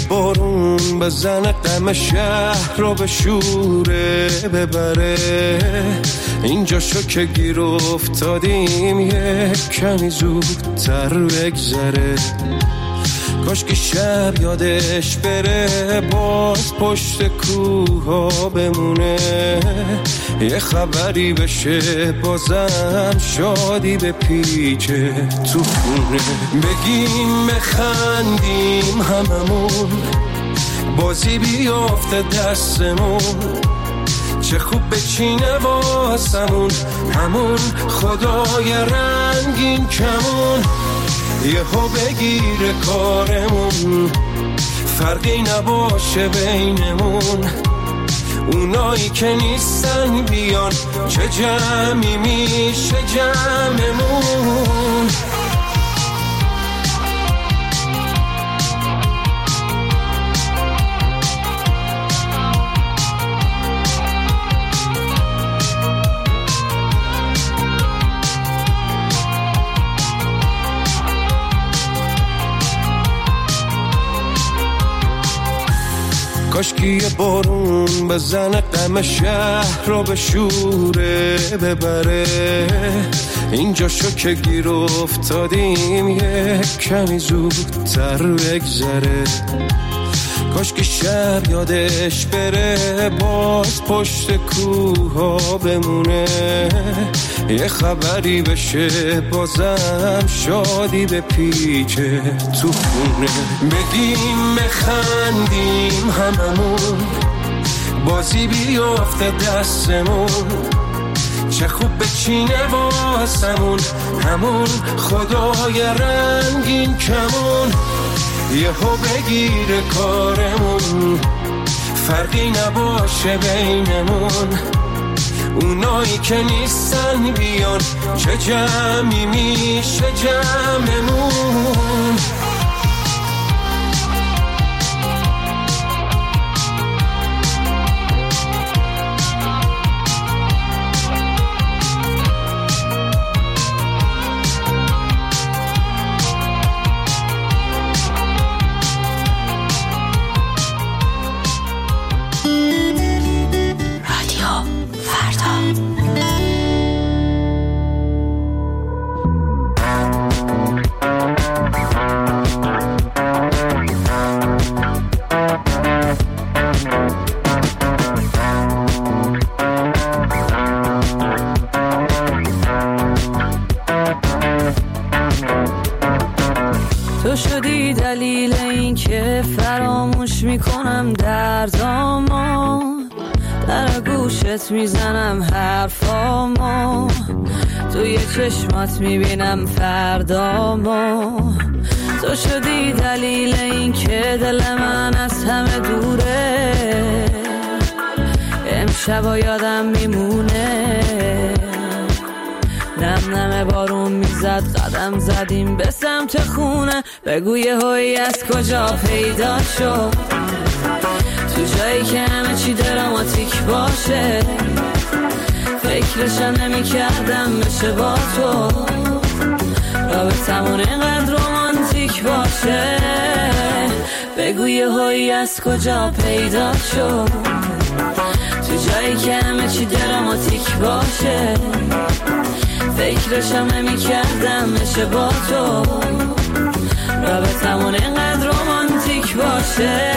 بارون بزنه غم شهر رو به شوره ببره، اینجا شو که گیر افتادیم یک کمی زودتر بگذره. کاش که شب یادش بره باز پشت کوها بمونه، یه خبری بشه بازم شادی به پیچه تو خونه. بگیم بخندیم هممون، بازی بیافته دستمون، چه خوب بچینه واسمون همون خدای رنگین کمون. یهو بگیره کارمون، فرقی نباشه بینمون، اونایی که نیستن بیان چه جمعی میشه جمعمون. کاش که یه بارون بزنه غم شهر رو به شوره ببره، اینجا شو که گیر افتادیم یک کمی زودتر بگذره. کاش که شب یادش بره باز پشت کوها بمونه، یه خبری بشه بازم شادی به پیچه تو خونه. بگیم بخندیم هممون، بازی بیافته دستمون، چه خوب بچینه واسمون همون خدای رنگین کمون. یهو بگیره کارمون، فرقی نباشه بینمون، اونایی که نیستن بیان چه جمعی میشه جمعمون. تو شدی دلیل این که فراموش میکنم دردامو، در گوشت میزنم حرفامو، توی چشمات میبینم فردامو. تو شدی دلیل این که دل من از همه دوره، امشبا یادم میمونه، نم نم بارون میزد قدم زدیم به سمت خونه. بگو یهویی از کجا پیدا شد، تو جایی که همه چی دراماتیک باشه، فکرشم نمی کردم بشه با تو، رابطمون اینقدر رومانتیک باشه. بگو یهویی از کجا پیدا شد، تو جایی که همه چی دراماتیک باشه، فکرشم نمی کردم بشه با تو، رابطمون اینقدر رومانتیک باشه.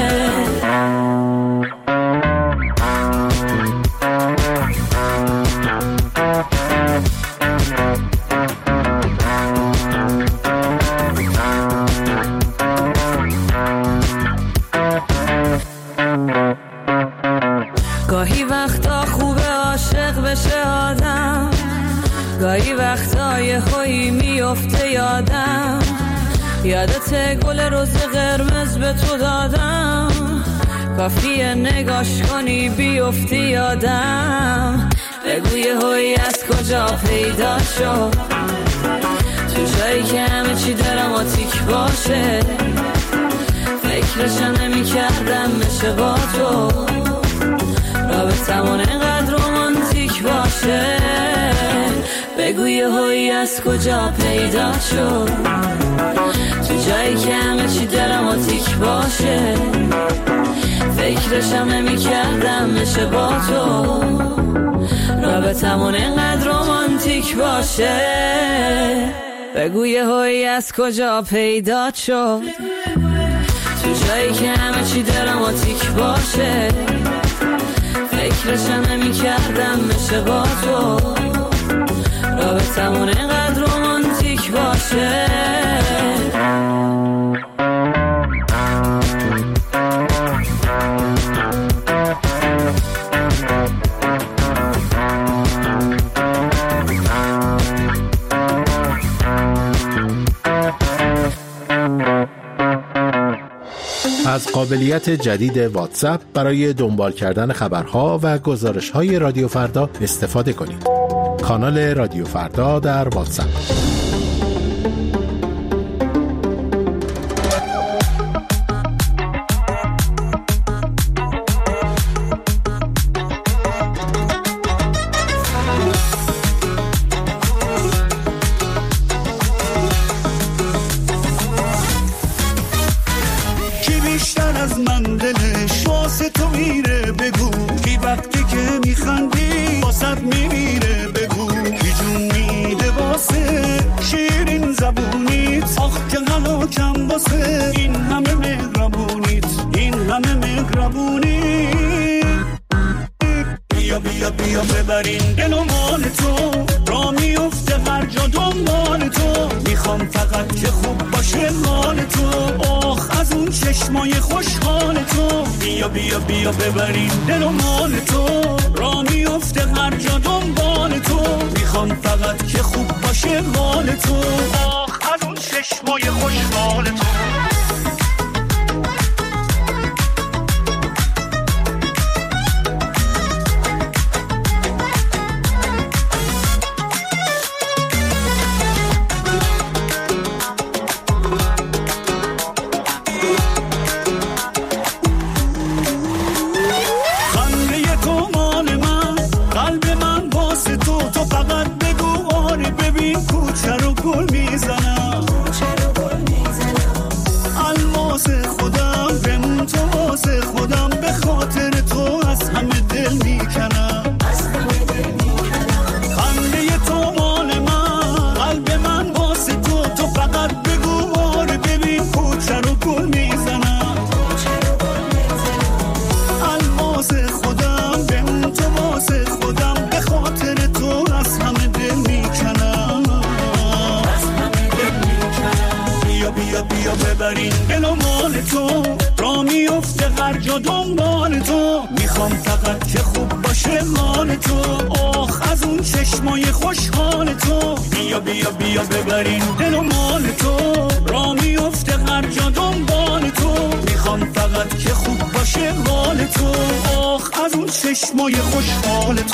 گاهی وقتا خوبه عاشق بشه آدم، گاهی وقتا یه خویی میفته یادم، یادت گل روز قرمز به تو دادم، کافیه نگاش کنی بیفتی یادم. بگو یهویی از کجا پیدا شد، تو جایی که همه چی دراماتیک باشه، فکرشم نمی کردم بشه با تو، رابطمون اینقدر رومانتیک باشه. بگو یهویی از کجا پیدا شد، تو جایی که همه چی دراماتیک باشه. فکرشم نمی کردم میشه با تو رابطمون اینقدر رومانتیک باشه. بگو یهویی از کجا پیدا شد، تو جایی که همه چی دراماتیک باشه. فکرشم نمی کردم میشه با تو رابطمون اینقدر رومانتیک باشه. از قابلیت جدید واتساپ برای دنبال کردن خبرها و گزارش‌های رادیو فردا استفاده کنید. کانال رادیو فردا در واتساپ. بیا ببرین دل و مال تو، را میفته هر جا دنبال تو. میخوام فقط که خوب باشه مال تو، آخ از اون چشمای خوشحال تو. بیا بیا بیا ببرین دل و مال تو، را میفته هر جا دنبال تو. میخوام فقط که خوب باشه مال تو، آخ از اون چشمای خوشحال تو. ببرین دل و مال تو، را میفته هر جا دنبال تو. میخوام فقط که خوب باشه مال تو، آخ از اون چشمای خوشحال تو. بیا بیا بیا ببرین دل و مال تو، را میفته هر جا دنبال تو. میخوام فقط که خوب باشه مال تو، آخ از اون چشمای خوشحال تو.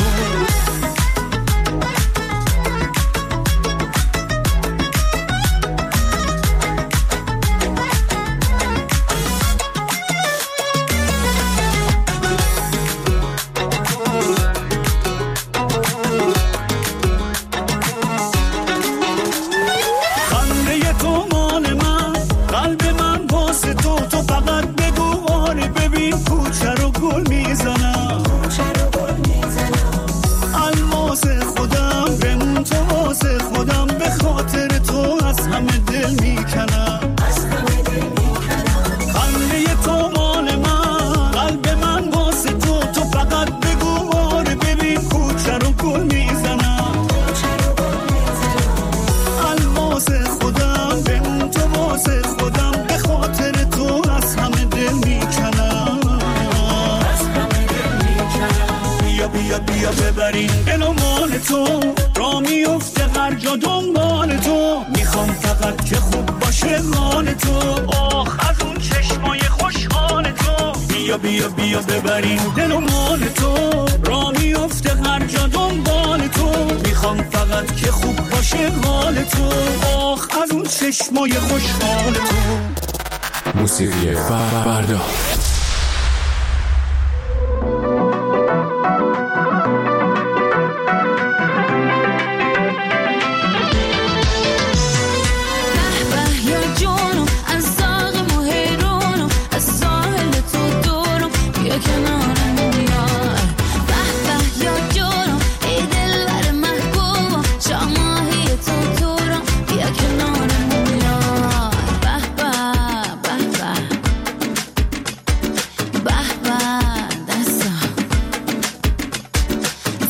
بیا ببرین دل و مال تو، را میفته هر جا دنبال تو. میخوام فقط که خوب باشه مال تو، آخ از اون چشمای خوشحال تو. بیا بیا بیا ببرین دل و مال تو، را میفته هر جا دنبال تو. میخوام فقط که خوب باشه مال تو، آخ از اون چشمای خوشحال تو. موسیقی فردا.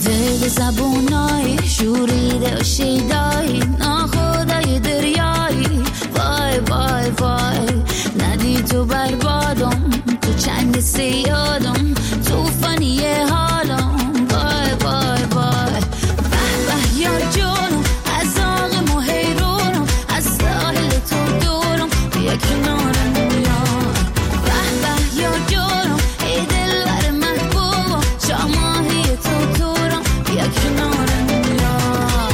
دل زبونای شوریده و شیدایی ناخدای دریایی وای وای وای ندی تو بربادم تو چنگ سیادم توفانی حالم وای وای وای به به یار جانم از آغم و حیرانم از ساحل تو دورم بیا کنارم یار به به یار جانم ای دلبر محبوبم شاماهی تو دورم بیا کنارم یار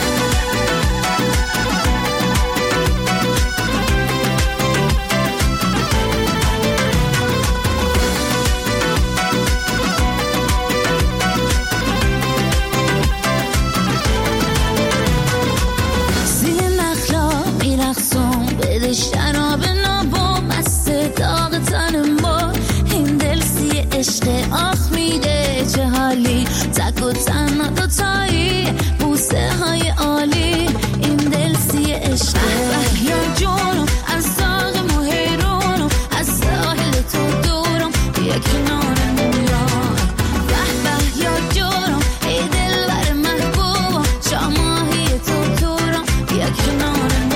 شراب نابا مست داغ تنم با این دل سی عشق آخ میده چه حالی تک و تنها دوتایی بوسه های عالی این دل سی عشق یا جانم از داغ و حیرانم از ساحل تو دورم بیا کنارم یار به به یا جانم ای دلبر محبوبم شاماهی تو دورم بیا کنارم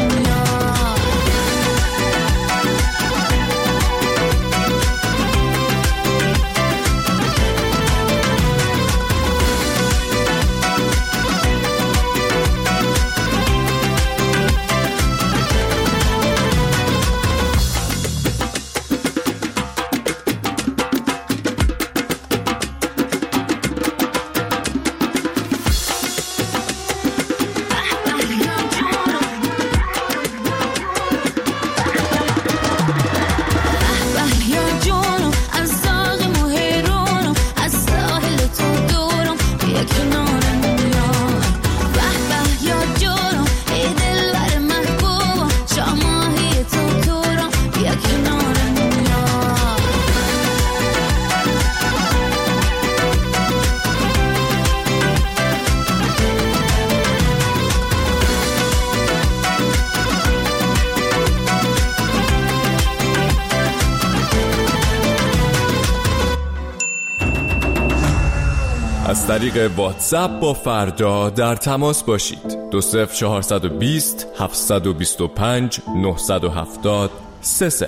از طریق واتساپ با فردا در تماس باشید. 20420 725 970 30.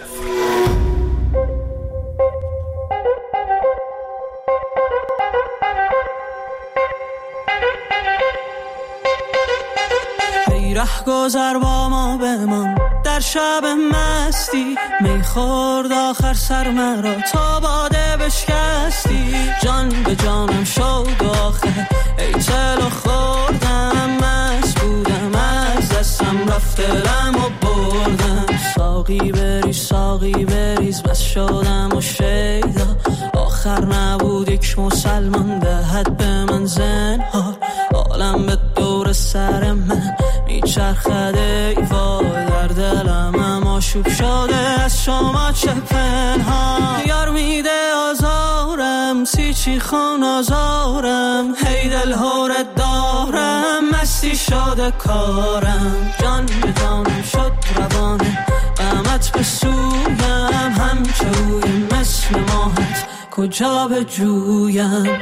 ای ره گذر با ما بمان در شب مستی میخورد آخر سر مرا تا باده بشکستی جان به جانم شد آخه ای تلو خوردم مست بودم از دستم رفت دلم و بردم ساقی بریز بس شدم و شیدا آخر نبود یک مسلمان دهد به من زنهار عالم به دور سر من میچرخد ای وای در دلم اما شوب شده از شما چه پنهان یار میده آزارم سیچی خون آزارم هی دل هورت دارم مستی شده کارم جان به جانم شد روانه قامت به سویم همچه روی مثل ماهت کجا به جویم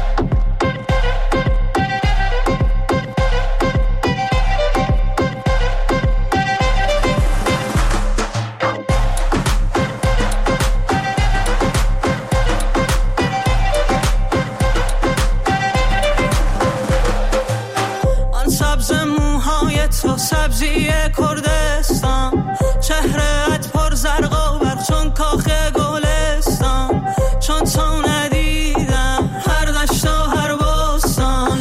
تو سبزی کردستان چهرهت پر زرق و برق چون کاخ گلستان چون تو ندیدم هر دشت و هر بستان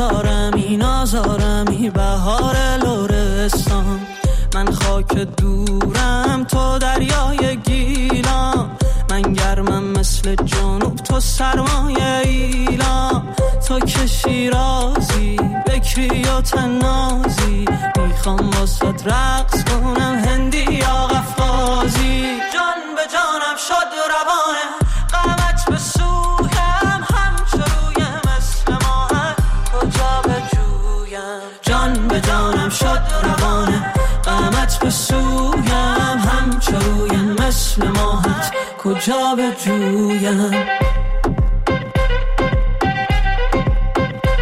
نازارمی بهار لرستان من خاک دورم تو دریای گیلان من گرمم مثل جنوب تو سرمایه ایلان تو که شیرازی بکری و تنازی میخوام واسه رقص کنم هندی یا قفقازی جان به جانم شد روانه قامت به سویم همچو روی مثل ماهت کجا به جویم جان به جانم شد روانه قامت به سویم همچو روی مثل ماهت کجا به جویم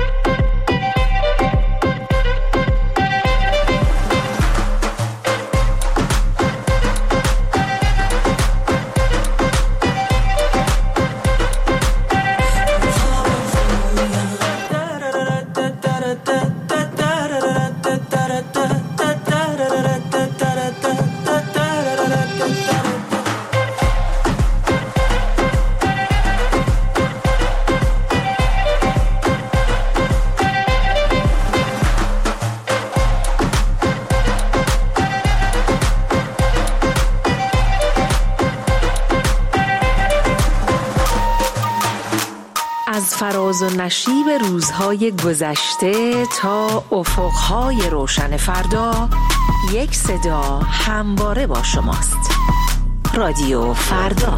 از فراز و نشیب روزهای گذشته تا افقهای روشن فردا، یک صدا همواره با شماست. رادیو فردا.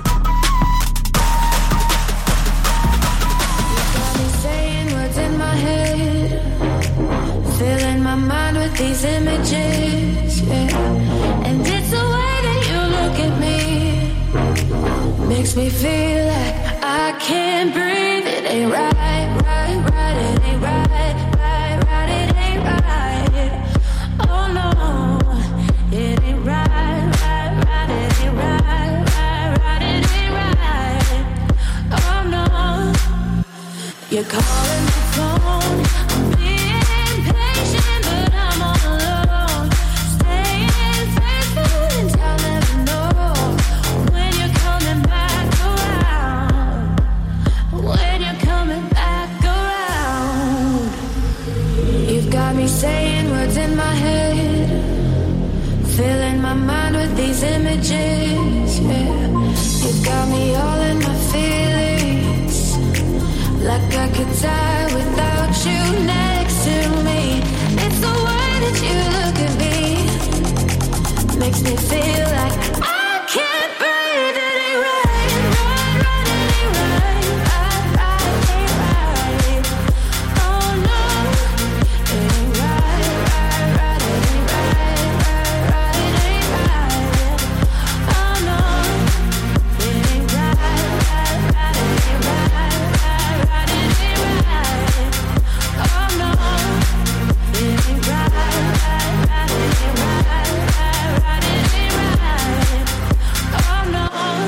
Filling my mind with these images, yeah. And it's the way that you look at me, makes me feel like I can't breathe. It ain't right, right, right. It ain't right, right, right. It ain't right. Oh no, it ain't right, right, right. It ain't right, right, right. It ain't right. Oh no, you're calling my phone. I'm being patient, but I'm all alone. Staying faithful and I'll never know when you're coming back around. When you're coming back around. You've got me saying words in my head, filling my mind with these images, yeah. You've got me all in my feelings, like I could die without you next to me. It's the way that you look at me, makes me feel like I can't breathe. It ain't right, right, right. It ain't right, right, right. It ain't right. Oh no, it ain't right, right, right. It ain't right, right, right. It ain't right. Oh no, it ain't right, right, right. It ain't right, right, right. It ain't right. Oh no, it ain't right, right, right. It ain't right, right, right. It ain't right. Oh no,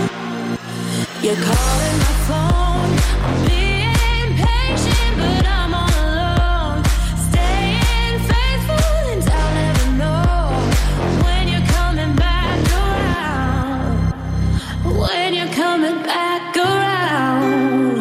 you're calling my phone. I'm being patient, but I'm all alone. Staying faithful and I'll never know when you're coming back around. When you're coming back around.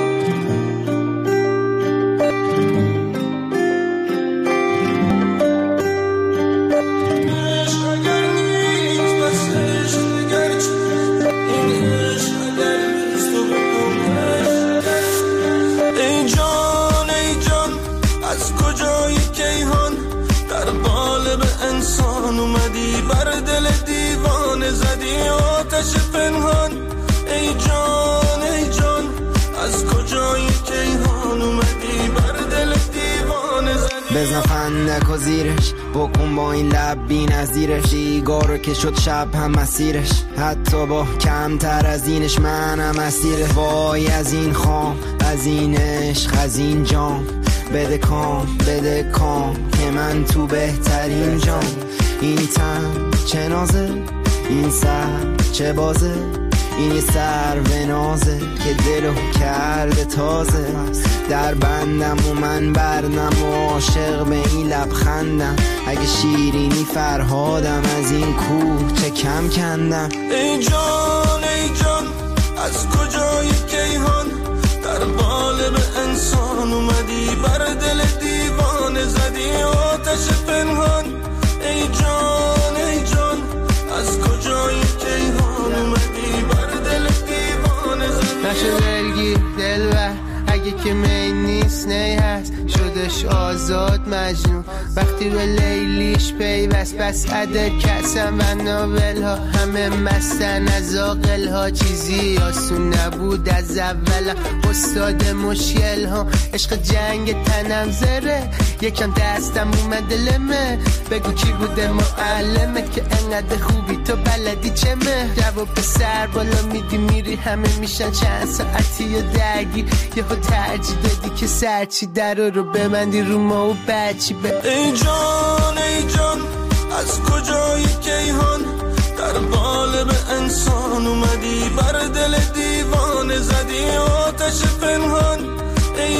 ای جان از کجایی کیهان در قالب انسان اومدی بر دل دیوانه زدی آتش پنهان ای جان از کجایی کیهان اومدی بر دل دیوانه زدی بزن فندک و زیرش بکن با این لب بی نظیرش دیگارو که شد شب هم مسیرش حتی با کمتر از اینش منم اسیره وای از این خام از این عشق از این جام بده کام که من تو بهترین جام این تن چه نازه این سر چه بازه این یه سر و نازه که دلو کرده تازه در بندم و من بردم و عاشق به این لبخندم اگه شیرینی فرهادم از این کوه چه کم کندم ای جان از کجای کیهان در قالب انسان اومدی بر دل دیوانه زدی آتش پنهان ای جان از کجای کیهان اومدی بر دل دیوانه زدی نشو دلگیر دلبر اگه که می نیست نی هست شدش آزاد مجنون وقتی به لیلیش پیوست بس عدد کسم و ناول ها همه مستن از آقل ها چیزی آسون نبود از اول استاد مشکل ها عشق جنگ تنم زره یکم دستم اومد لمه بگو کی بوده معلمت که انقدر خوبی تو بلدی چمه جواب سر بالا میدی میری همه میشن چند ساعتی و درگیر یهو ترجیح دادی که سرچی در رو ببندی رو ما و بچی ای جان از کجای کیهان در قالب انسان اومدی بر دل دیوانه زدی آتش پنهان ای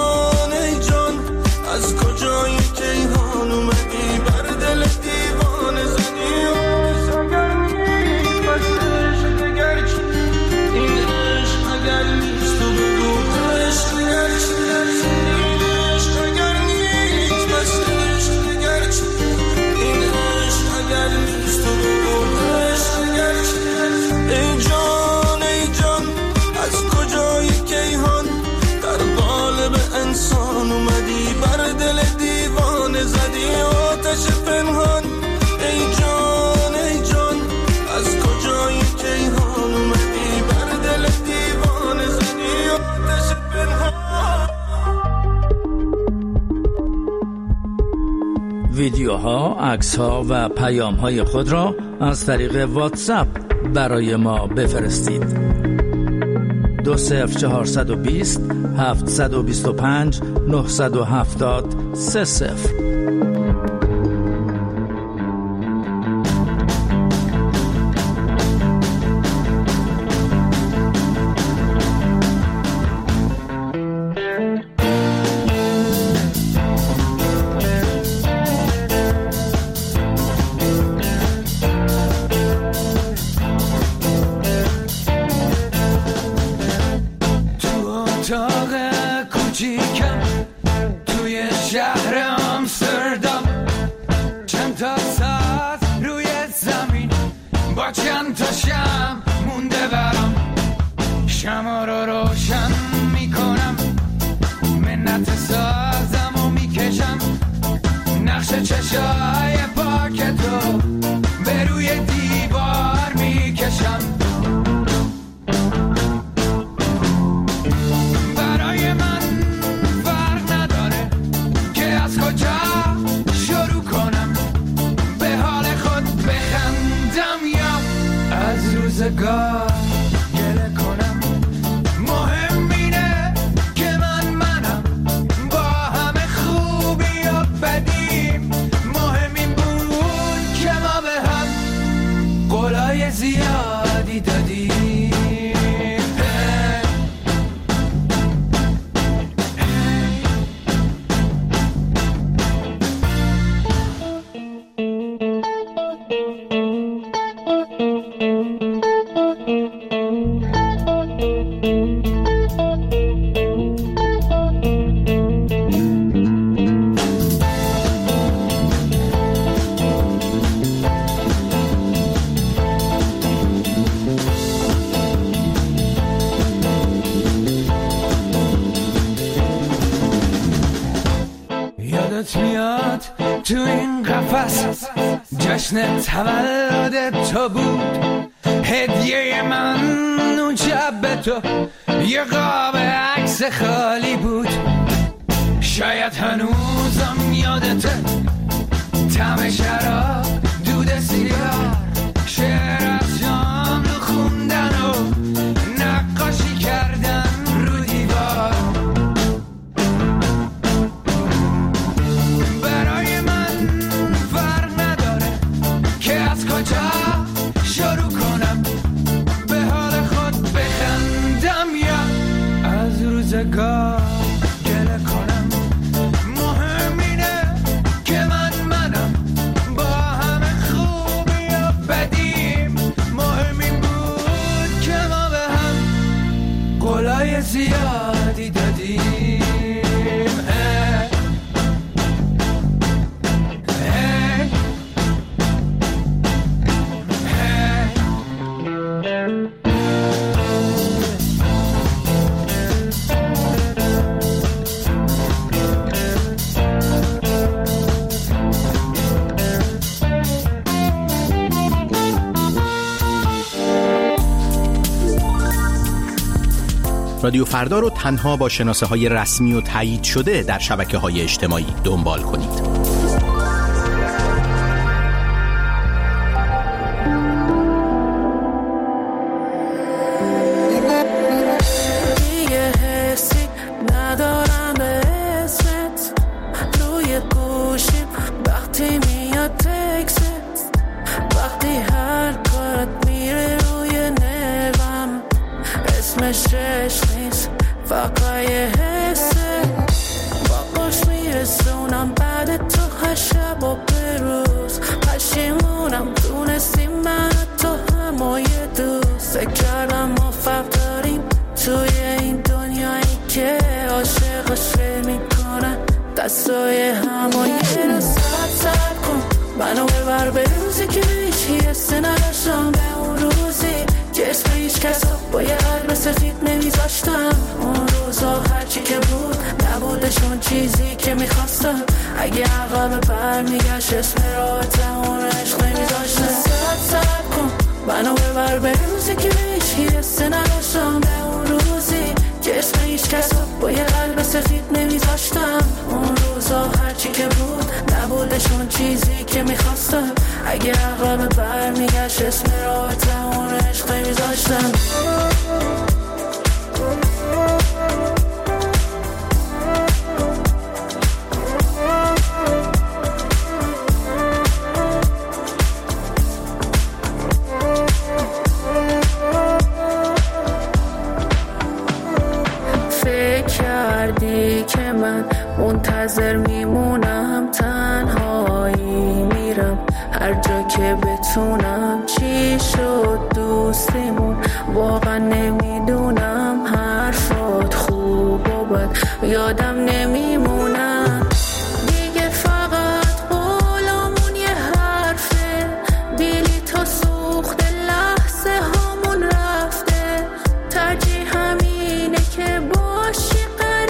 جان از کجای کیهان اومدی بر دل دیوانه زدی اگر نیست بس عشق اگر چی این عشق اگر نیست تو بگو عشق اگر چی این عشق اگر نیست بس عشق اگر چی این عشق اگر نیست تو بگو عشق اگر چی ای جان از کجای کیهان ویدیوها، عکس‌ها و پیام‌های خود را از طریق واتساپ برای ما بفرستید. 20420 725 970 30. میاد تو این قفس جشن تولد تو بود، هدیه من اون شب به تو یه قاب عکس خالی بود. شاید هنوزم یادته طعم شراب، دود سیگار، شعر از شام خوندن و نقاشی کردن رو دیوار. برای من فرق نداره که از کجا شروع کنم، به حال خود بخندم یا از روزگار گله کنم. مهم اینه که منم با همه خوبی و بدیم. مهم این بود که ما به هم قولای زیادی دادیم. رادیو فردا رو تنها با شناسه‌های رسمی و تایید شده در شبکه‌های اجتماعی دنبال کنید. نبوده نبودشون چیزی که میخواستم. اگه عقلم برمیگشت اسم راه تموم عشق نمیذاشتم. که من منتظر میمونم، تنهایی میرم هر جا که بتونم. چی شد دوستیمون واقعا نمیدونم، حرفات خوب و بد یادم نمیمونم. دیگه فقط قولامون یه حرفه، دیلی تا سوخت لحظه هامون رفته. ترجیح همینه که باشی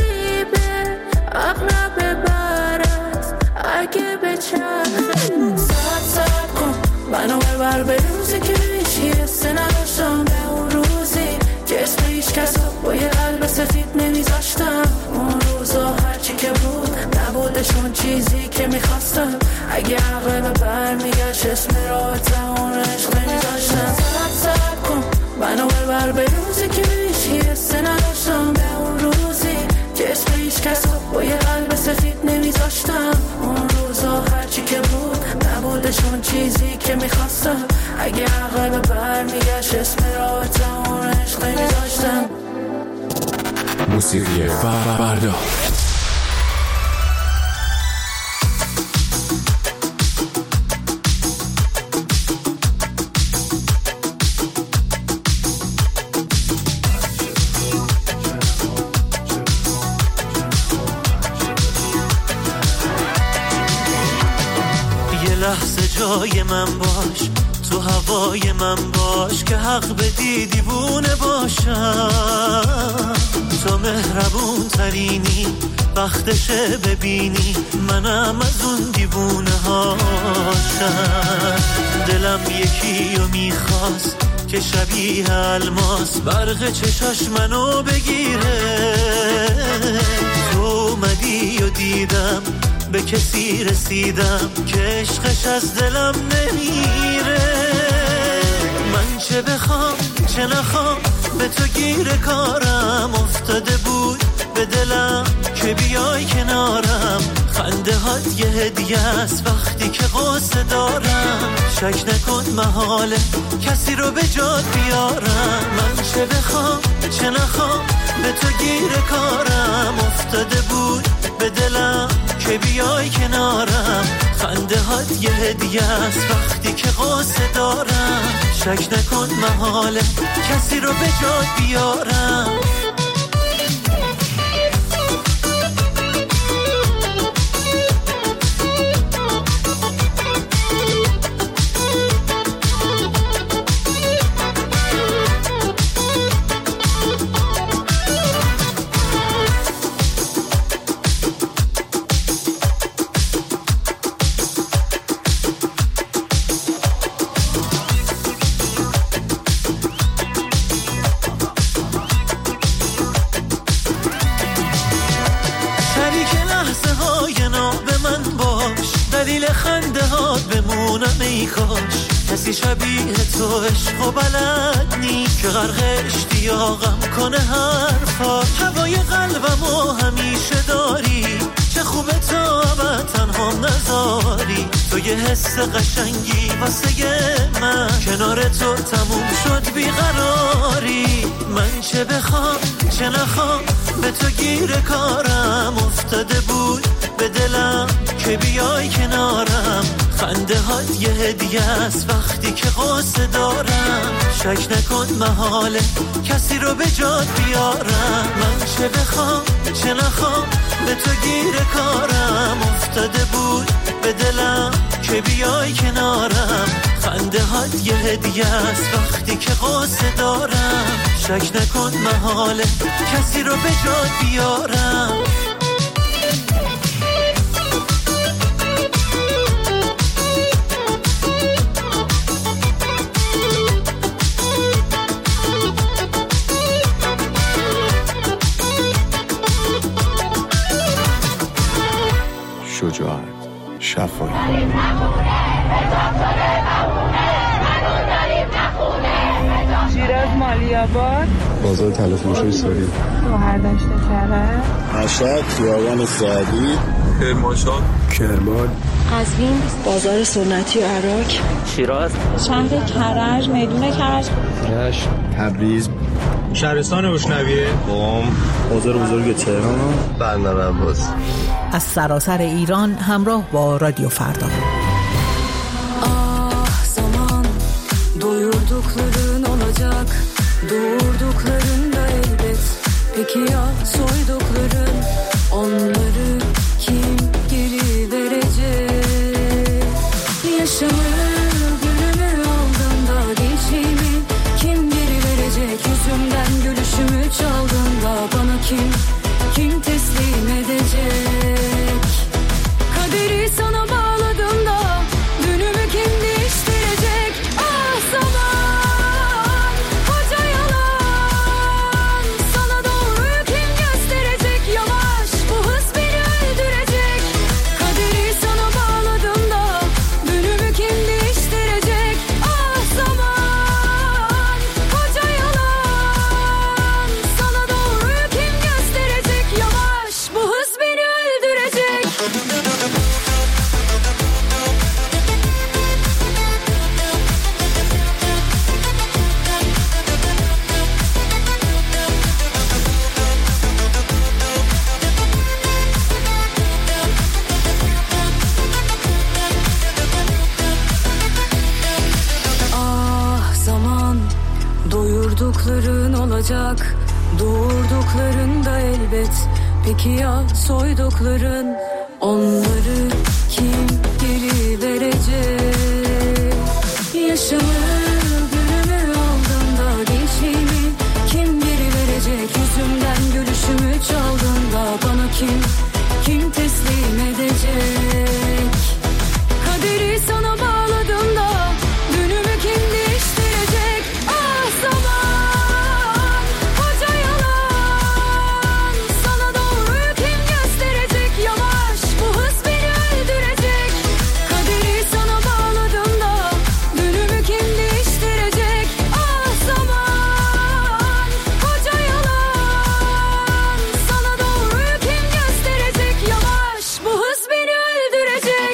اقرب برست اگه بچرخه. ساعت کن منو ببر به روزی که هیچ حسه نداشتم، به اون روزی که اسم هیچ کسا با یه قلب سفید نمیذاشتم. اون روزا هرچی که بود نبودشون چیزی که میخواستم. اگه عقلم برمیگشت اسم راه تموم عشق نمیذاشتم. ساعت کن منو ببر به روزی که هیچ حسه نداشتم، به اون روزی که اسم هیچ کسا با یه قلب سفید نمیذاشتم. اون روزا هرچی که بود نبودشون چیزی که میخواستم. اگه عقلم برمیگشت اسم راه تموم عشق نمیذاشتم. موسیقی فردا. لحظه جای من باش، تو هوای من باش، که حق بدی دیوونه باشم. تو مهربون ترینی، وقتشه ببینی منم از اون دیوونه هاشم. دلم یکی رو میخواست که شبیه الماس برق چشاش منو بگیره. تو اومدی و دیدم به کسی رسیدم که عشقش از دلم نمیره. من چه بخوام چه نخوام به تو گیر کارم افتاده بود به دلم که بیای کنارم. خنده هات یه هدیه است وقتی که قصه دارم. شک نکن محاله کسی رو به جات بیارم. من چه بخوام چه نخوام به تو گیر کارم افتاده بود به دلم که بیای کنارم. خنده هات یه هدیه است وقتی که قصه دارم. شک نکن محاله کسی رو به جات بیارم. دلیل خنده ها بمونم ای کاش کسی شبیه تو عشق و بلد نی که غرق اشتیاقم کنه حرفا. هوای قلبمو همیشه داری، چه خوبه تا ابد تنهام نذاری. تو یه حس قشنگی واسه من، کنار تو تموم شد بیقراری. من چه بخوام چه نخوام به تو گیر کارم افتاده بود به دلم که بیای کنارم. خنده هات یه هدیه است وقتی که قصه دارم. شک نکن محاله کسی رو به جات بیارم. من چه بخوام چه نخوام به تو گیر کارم افتاده بود به دلم که بیای کنارم. خنده هات یه هدیه است وقتی که قصه دارم. شک نکن محاله کسی رو به جات بیارم. شجاعت شفایی. شیراز مالیاباد، بازار تلفروشی ساری، گوهردشت کرج، مشهد خیابان سعدی، کرمانشاه، کرمان، قزوین بازار سنتی عراق، شیراز شهر کرج، میدون کرج، رشت، تبریز، شهرستان بوشنویه، قم، بازار بزرگ تهران، بندر عباس. از سراسر ایران همراه با رادیو فردا. Zaman doyurdukların olacak, doğurduklarında elbet. Peki ya soydukların, onları kim geri verecek? Yaşamı gülümü aldığında gençliğimi kim geri verecek? Yüzümden gülüşümü çaldığında bana kim teslim edecek? Kaderi sana bağladığımda dönümü kim değiştirecek? Ah zaman, koca yalan. Sana doğruyu kim gösterecek? Yavaş, bu hız beni öldürecek. Kaderi sana bağladığımda dönümü kim değiştirecek? Ah zaman, koca yalan. Sana doğruyu kim gösterecek? Yavaş, bu hız beni öldürecek. Ah zaman, doyurdukların olacak, doğurdukların da elbet. Peki ya soydukların, onları kim geri verecek? Yaşamı gülümü aldığında gençliğimi kim geri verecek? Yüzümden gülüşümü çaldığında bana kim teslim edecek? Kaderi sana bağladığımda dönümü kim değiştirecek? Ah zaman, koca yalan. Sana doğruyu kim gösterecek? Yavaş, bu hız beni öldürecek. Kaderi sana bağladığımda dönümü kim değiştirecek? Ah zaman, koca yalan. Sana doğruyu kim gösterecek? Yavaş, bu hız beni öldürecek.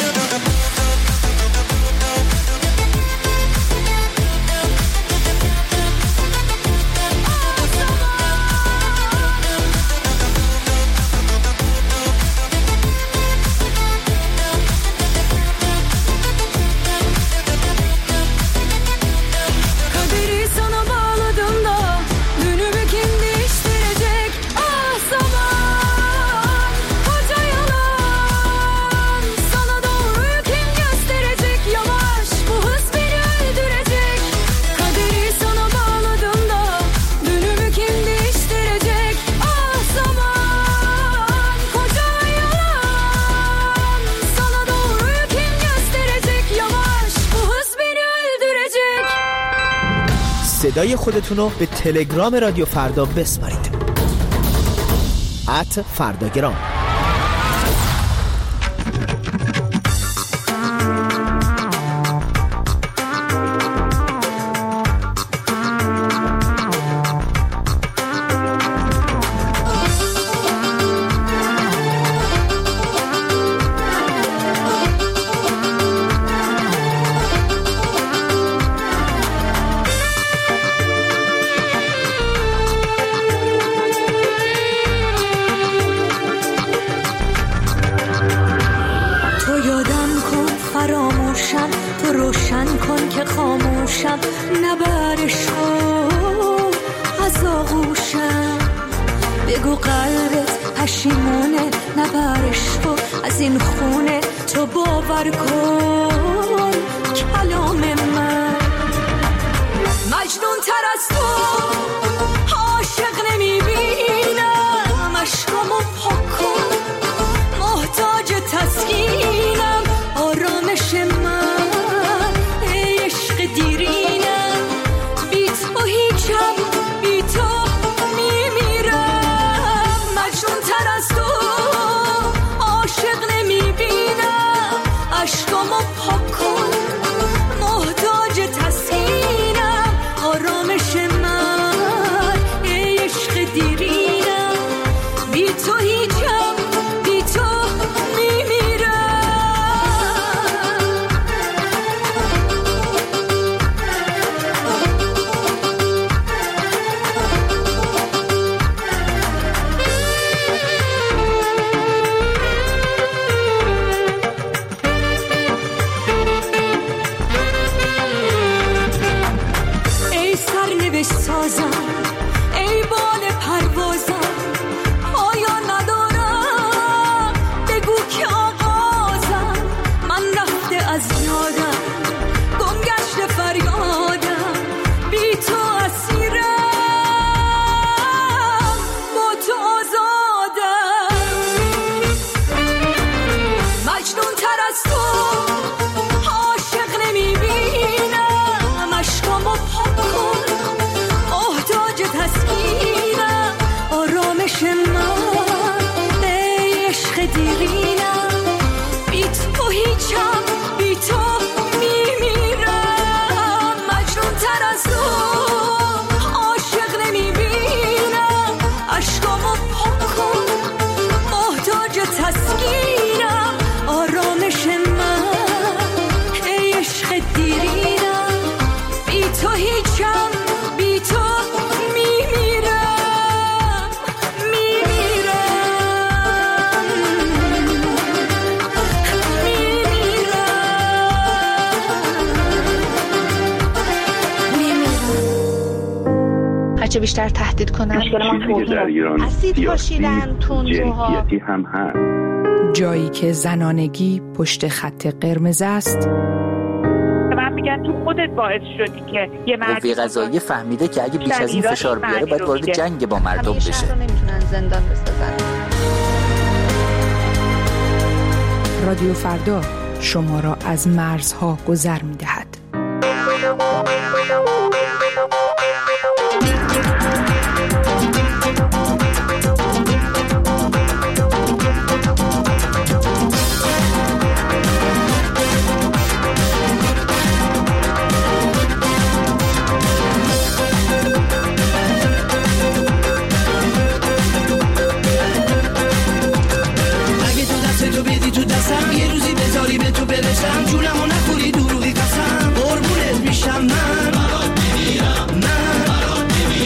Kaderi sana bağladığımda dönümü kim değiştirecek? Ah zaman, koca yalan. Sana doğruyu kim gösterecek? Yavaş, bu hız beni öldürecek. Kaderi sana bağladığımda dönümü kim değiştirecek? Ah zaman, koca yalan. Sana doğruyu kim gösterecek? Yavaş, bu hız beni öldürecek. صدای خودتون رو به تلگرام رادیو فردا بسپارید. @فرداگرام. تو یادم کن فراموشم، تو روشن کن که خاموشم، نبرشو از آغوشم. بگو قلبت پشیمونه، نبرشو از این خونه. تو باور کن کلام من، مجنون تر از تو عاشق نمیبینم. عشقامو پاک کن، محتاج تسکینم. آرامش من ای عشق دیرینم، بی تو هیچم، بی تو میمیرم. مجنون تر از تو عاشق نمیبینم. هیچم بی تو میمیرم. ای سرنوشت سازم، ای بال پروازم، پایان ندارم بگو که آغازم. من رفته از یادم، گم گشته فریادم، بی تو اسیرم، با تو آزادم. مجنون تر از تو عاشق نمیبینم، عشقامو پاک کن محتاج تسکینم. آرامش من ای عشق دیرینم، بی تو هیچم بی تو میمیرم. مجنون تر از تو عاشق نمیبینم، عشقامو پاک کن محتاج تسکینم. آرامش من ای عشق دیرینم، بی تو هیچم بی تو میمیرم، هرچه بیشتر تهدید کنن در ایران اسید پاشیدن تندروها جنسیتی هم هست. جایی که زنانگی پشت خط قرمز است، من میگن تو خودت باعث شدی که یه قوه قضاییه فهمیده که اگه بیش از این فشار بیاره باید وارد جنگ با مردم بشه. شهر رو نمیتونن زندان بسازن. رادیو فردا شما را از مرزها گذر می‌دهد. اگه تو دست تو بدی تو دستم، یه روزی بذاری به تو برسم، جونمو نخوری دروغی قسم، قربونت میشم من برات میمیرم، من برات میمیرم.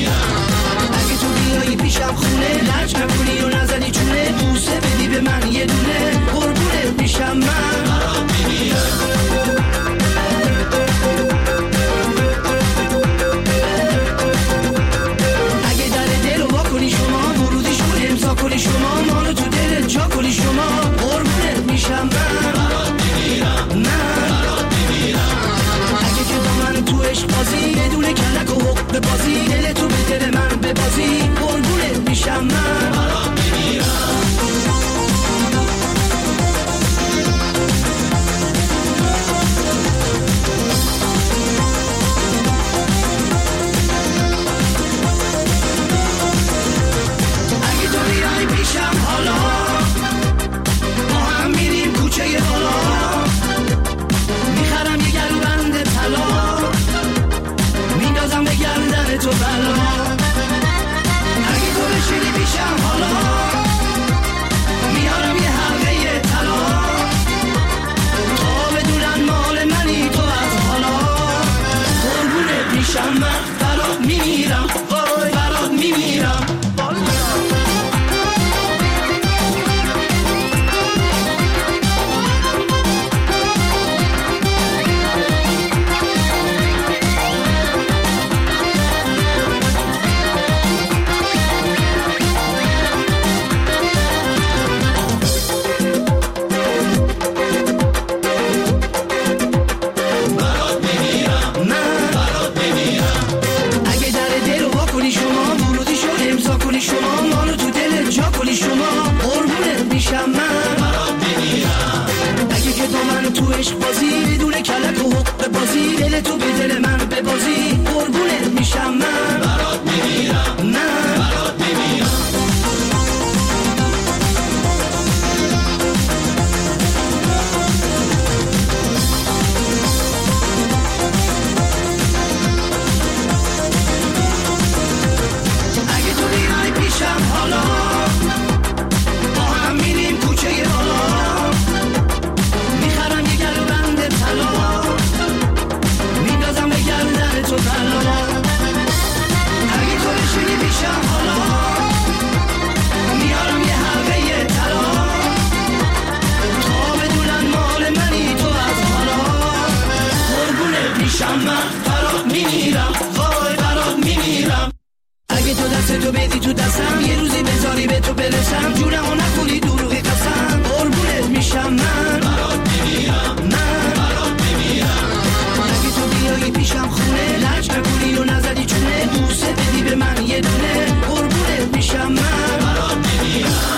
جونم و نخونی دروغی قسم قربونت میشم من برات میمیرم من برات میمیرم اگه تو بیایی پیشم خونه لج نکنی و نزدی چونه بوسه بدی به من یه دونه قربونت میشم من برات میمیرم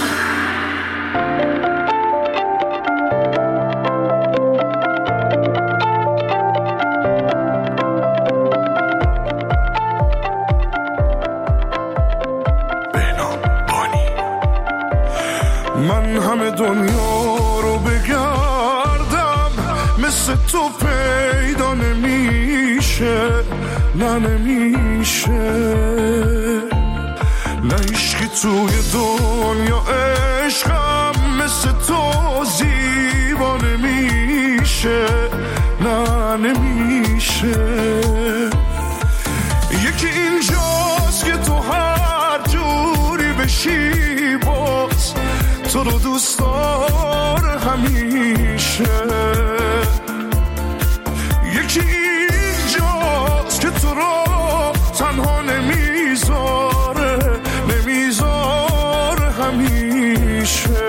من همه دنیا رو بگردم مثل تو پیدا نمیشه نه نمیشه نه عشقی توی دنیا عشقم مثل تو زیبا نمیشه نه نمیشه یکی اینجاست که تو هر جوری بشی باز تو رو دوست داره همیشه یکی اینجاست که تو رو تنها نمیذاره همیشه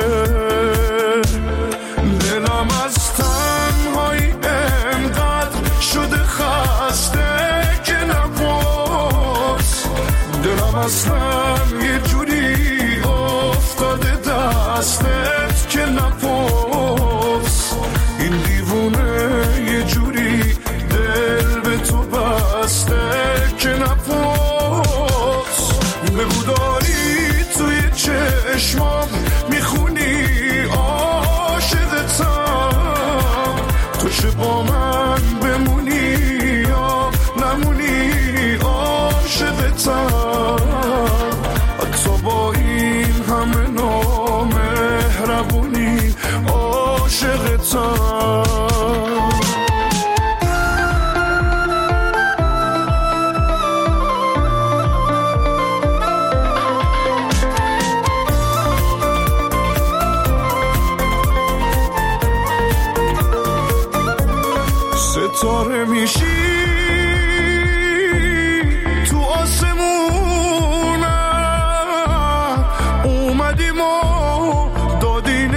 دلم از تنهایی انقدر شده خسته که نباز دلم اصلا یه جوری افتاده دستت که نپاس این دیوونه یه جوری دل به تو بسته که نپاس بگو داری توی چشمام میخونی عاشقتم تو چه با من بمونی یا نمونی عاشقتم حتی با این همه نامهربونی عاشقتم ستاره میشی تو آسمونم اومدیم و دادی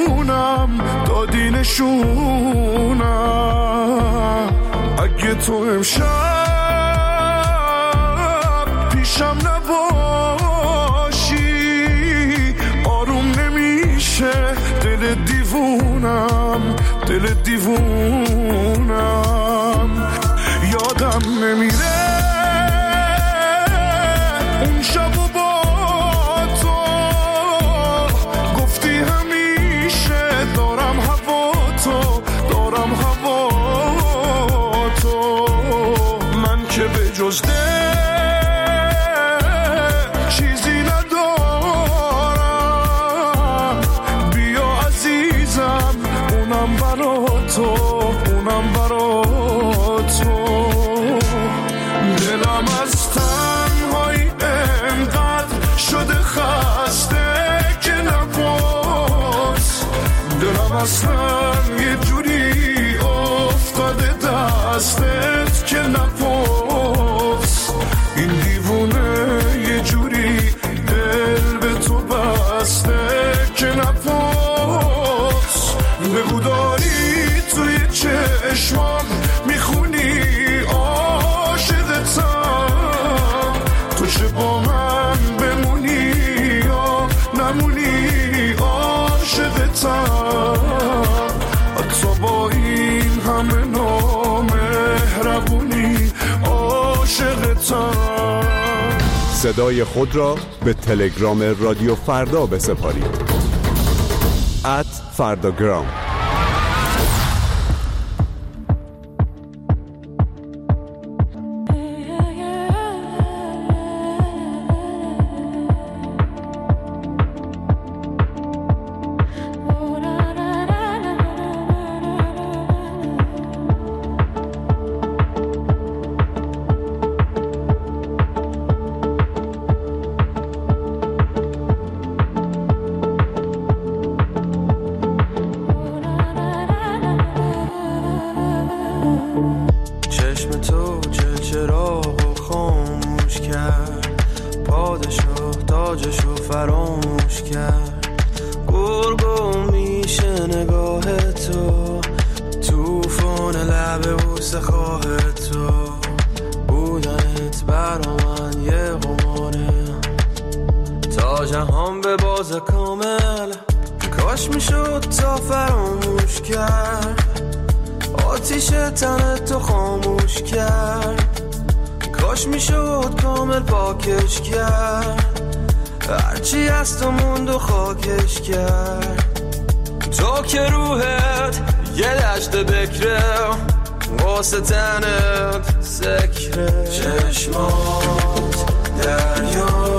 نشونم اگه تو امشب پیشم نباشی آروم نمیشه دل دیوونم یادم نمیره اون شب و با تو گفتی همیشه دارم هوا تو من که به جز چیزی ندارم بیا عزیزم اونم برا تو دلم از تنهایی انقدر شده خسته که نپاس دلم اصلا یه جوری افتاده دستت که نپاس این دیوونه یه جوری دل به تو بسته که نپاس بگو داری توی چشمام میخونی عاشقتم تو چه با من بمونی یا نمونی عاشقتم حتی با این همه نامهربونی عاشقتم صدای خود را به تلگرام رادیو فردا بسپارید @فرداگرام پرگم میشه نگاه تو، توفان لب بوسه خواه تو، بودنت برا من یه قماره، تا جهان به باز کامل، کاش میشد تا فراموش کرد، آتیش تن تو خاموش کرد، کاش میشد کامل پاکش کرد، هرچی از تو موند و خاکش کرد، تو که روحت یه دشت بکره، واسه تنت سکره، چشمات دریا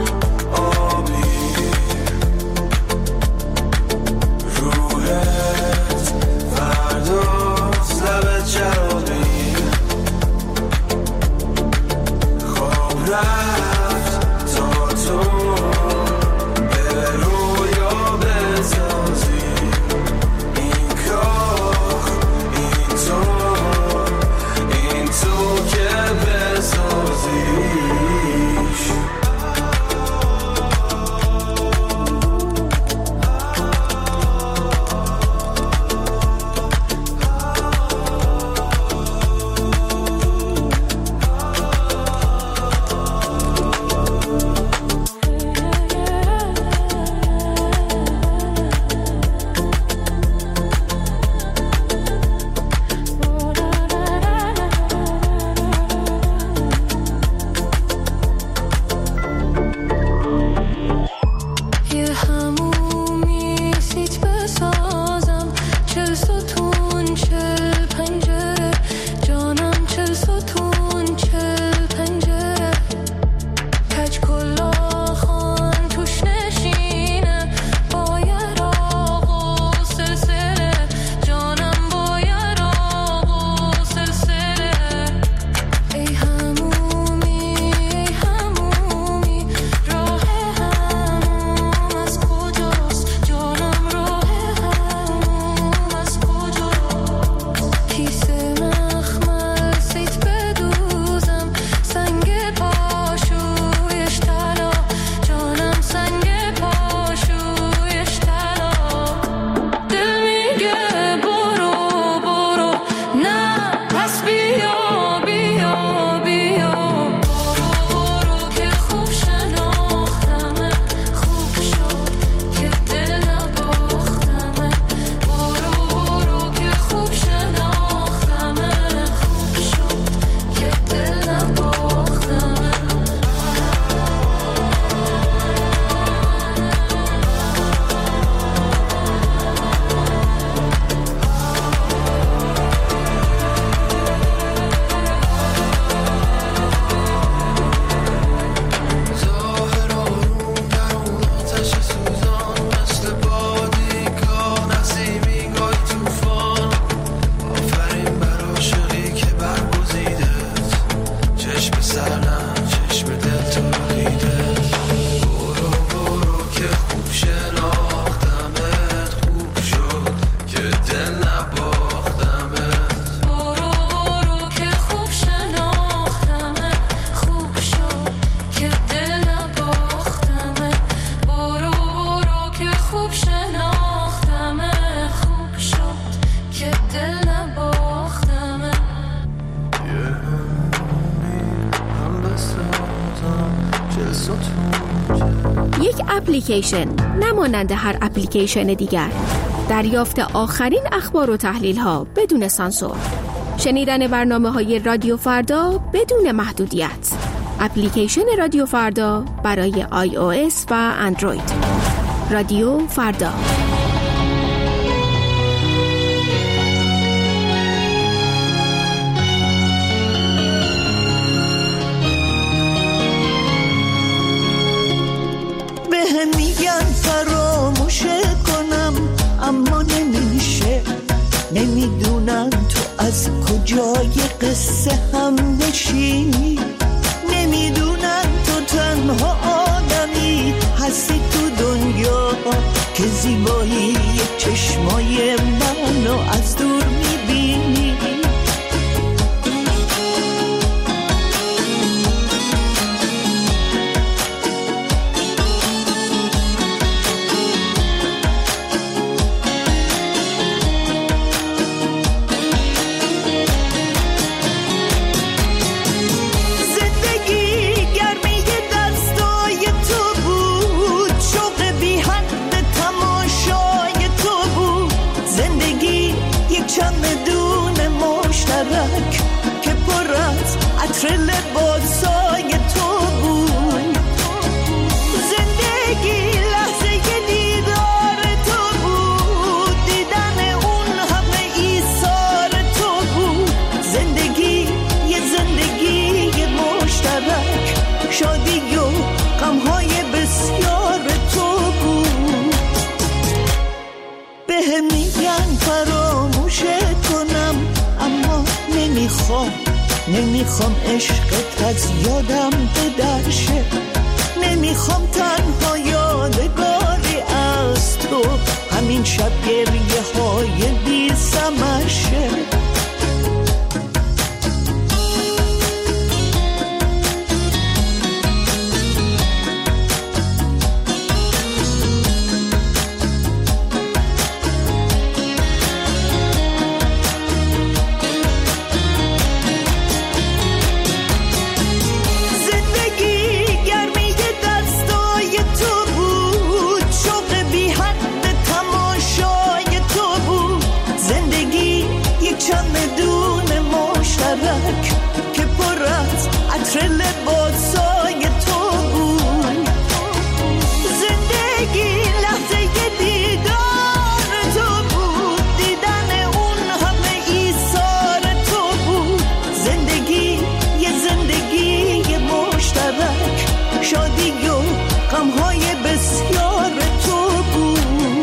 اپلیکیشن نمانند هر اپلیکیشن دیگر، دریافت آخرین اخبار و تحلیل ها بدون سانسور، شنیدن برنامه‌های رادیو فردا بدون محدودیت. اپلیکیشن رادیو فردا برای iOS و اندروید. رادیو فردا. اما نمیشه، نمیدونم تو از کجای قصه هم نشینی، نمیدونم تو تنها آدمی هستی تو دنیا که زیبایی چشمای منو از دور میبینی. به میگن فراموشت کنم اما نمیخوام عشقت از یادم بدرشه، نمیخوام تنها یادگاری از تو همین شب گریه های بی ثمرشه. که پر از عطر لباسای تو بود، زندگی لحظه دیدار تو بود، دیدن اون همه ایثار تو بود، زندگی مشترک، شادی و غمهای بسیار تو بود.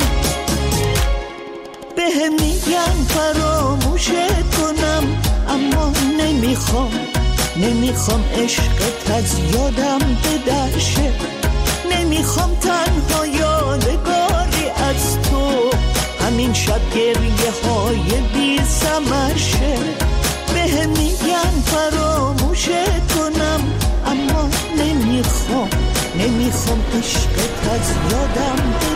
به میگن فراموشت کنم اما نمیخوام عشقت از یادم بدرشه، نمیخوام تنها یادگاری از تو همین شب گریه های بی ثمرشه. به میگن فراموشت کنم اما نمیخوام عشقت از یادم بدرشه.